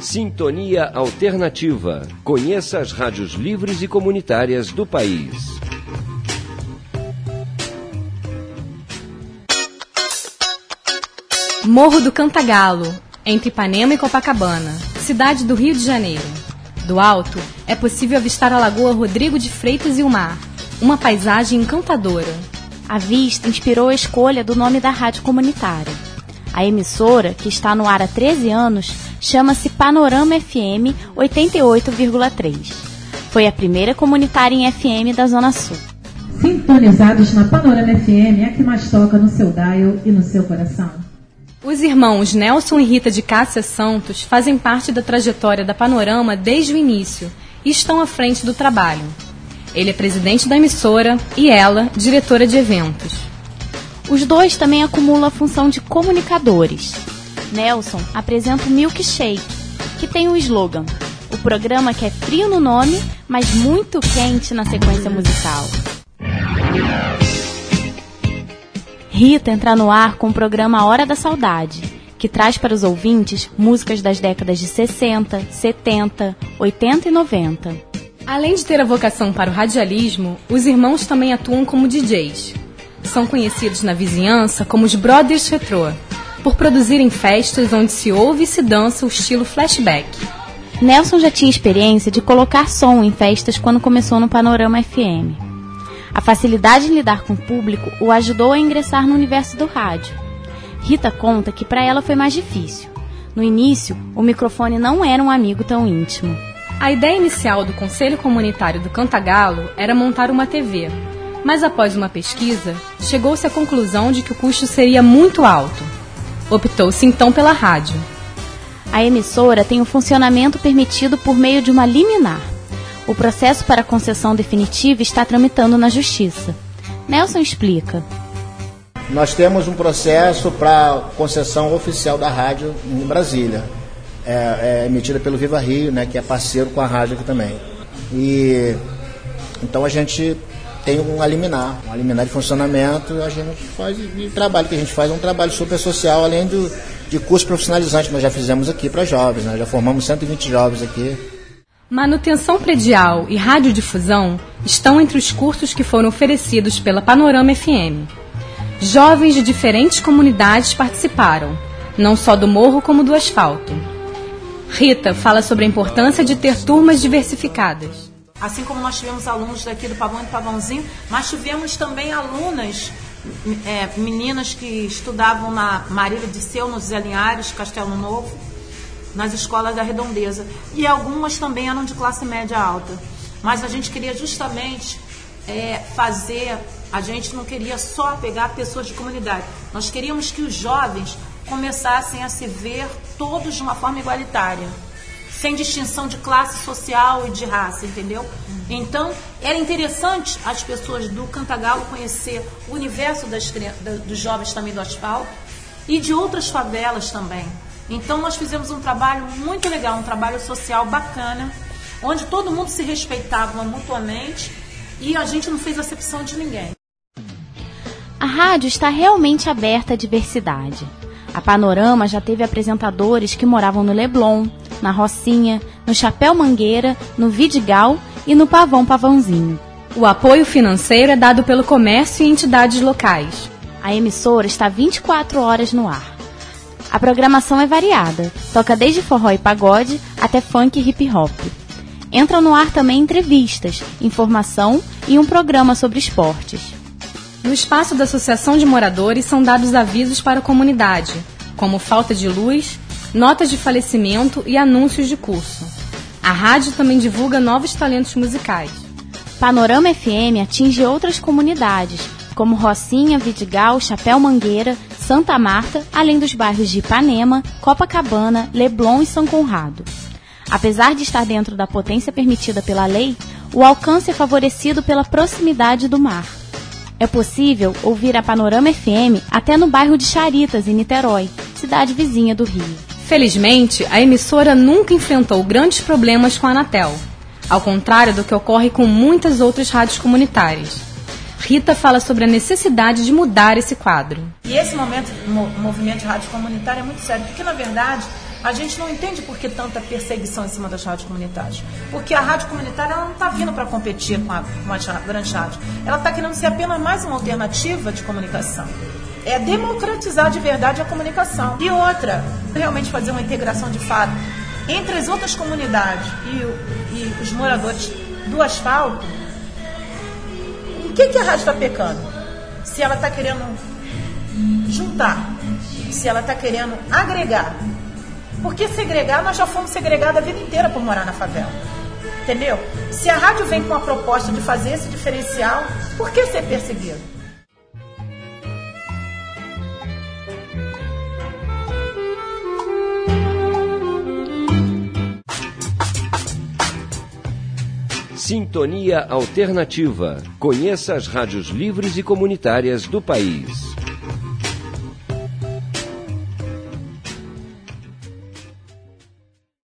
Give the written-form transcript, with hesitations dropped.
Sintonia Alternativa. Conheça as rádios livres e comunitárias do país. Morro do Cantagalo, entre Ipanema e Copacabana, cidade do Rio de Janeiro. Do alto, é possível avistar a Lagoa Rodrigo de Freitas e o mar, uma paisagem encantadora. A vista inspirou a escolha do nome da rádio comunitária. A emissora, que está no ar há 13 anos, chama-se Panorama FM 88,3. Foi a primeira comunitária em FM da Zona Sul. Sintonizados na Panorama FM, é a que mais toca no seu dial e no seu coração. Os irmãos Nelson e Rita de Cássia Santos fazem parte da trajetória da Panorama desde o início e estão à frente do trabalho. Ele é presidente da emissora e ela, diretora de eventos. Os dois também acumulam a função de comunicadores. Nelson apresenta o Milkshake, que tem um slogan: o programa que é frio no nome, mas muito quente na sequência musical. Rita entra no ar com o programa Hora da Saudade, que traz para os ouvintes músicas das décadas de 60, 70, 80 e 90. Além de ter a vocação para o radialismo, os irmãos também atuam como DJs. São conhecidos na vizinhança como os Brothers Retrô, por produzirem festas onde se ouve e se dança o estilo flashback. Nelson já tinha experiência de colocar som em festas quando começou no Panorama FM. A facilidade em lidar com o público o ajudou a ingressar no universo do rádio. Rita conta que para ela foi mais difícil. No início, o microfone não era um amigo tão íntimo. A ideia inicial do Conselho Comunitário do Cantagalo era montar uma TV, mas após uma pesquisa, chegou-se à conclusão de que o custo seria muito alto. Optou-se então pela rádio. A emissora tem um funcionamento permitido por meio de uma liminar. O processo para a concessão definitiva está tramitando na Justiça. Nelson explica. Nós temos um processo para concessão oficial da rádio em Brasília. É emitida pelo Viva Rio, né, que é parceiro com a rádio aqui também. E então a gente tem uma liminar de funcionamento. A gente faz, e o trabalho que a gente faz é um trabalho super social, além de curso profissionalizante que nós já fizemos aqui para jovens, né? Já formamos 120 jovens aqui. Manutenção predial e radiodifusão estão entre os cursos que foram oferecidos pela Panorama FM. Jovens de diferentes comunidades participaram, não só do morro como do asfalto. Rita fala sobre a importância de ter turmas diversificadas. Assim como nós tivemos alunos daqui do Pavão e do Pavãozinho, mas tivemos também alunas, meninas que estudavam na Marília de Seu, no Zé Linhares, Castelo Novo, nas escolas da Redondeza. E algumas também eram de classe média alta. Mas a gente queria justamente a gente não queria só pegar pessoas de comunidade. Nós queríamos que os jovens começassem a se ver todos de uma forma igualitária, sem distinção de classe social e de raça, entendeu? Então, era interessante as pessoas do Cantagalo conhecer o universo dos jovens também do asfalto e de outras favelas também. Então, nós fizemos um trabalho muito legal, um trabalho social bacana, onde todo mundo se respeitava mutuamente e a gente não fez acepção de ninguém. A rádio está realmente aberta à diversidade. A Panorama já teve apresentadores que moravam no Leblon, na Rocinha, no Chapéu Mangueira, no Vidigal e no Pavãozinho. O apoio financeiro é dado pelo comércio e entidades locais. A emissora está 24 horas no ar. A programação é variada, toca desde forró e pagode até funk e hip hop. Entram no ar também entrevistas, informação e um programa sobre esportes. No espaço da Associação de Moradores são dados avisos para a comunidade, como falta de luz, notas de falecimento e anúncios de curso. A rádio também divulga novos talentos musicais. Panorama FM atinge outras comunidades, como Rocinha, Vidigal, Chapéu Mangueira, Santa Marta, além dos bairros de Ipanema, Copacabana, Leblon e São Conrado. Apesar de estar dentro da potência permitida pela lei, o alcance é favorecido pela proximidade do mar. É possível ouvir a Panorama FM até no bairro de Charitas, em Niterói, cidade vizinha do Rio. Felizmente, a emissora nunca enfrentou grandes problemas com a Anatel, ao contrário do que ocorre com muitas outras rádios comunitárias. Rita fala sobre a necessidade de mudar esse quadro. E esse movimento de rádio comunitária é muito sério, porque, na verdade, A gente não entende por que tanta perseguição em cima das rádios comunitárias. Porque a rádio comunitária ela não está vindo para competir com as grandes rádios. Ela está querendo ser apenas mais uma alternativa de comunicação. É democratizar de verdade a comunicação. E outra, realmente fazer uma integração de fato entre as outras comunidades e os moradores do asfalto. Em que a rádio está pecando? Se ela está querendo juntar, se ela está querendo agregar. Porque segregar, nós já fomos segregados a vida inteira por morar na favela. Entendeu? Se a rádio vem com a proposta de fazer esse diferencial, por que ser perseguido? Sintonia Alternativa. Conheça as rádios livres e comunitárias do país.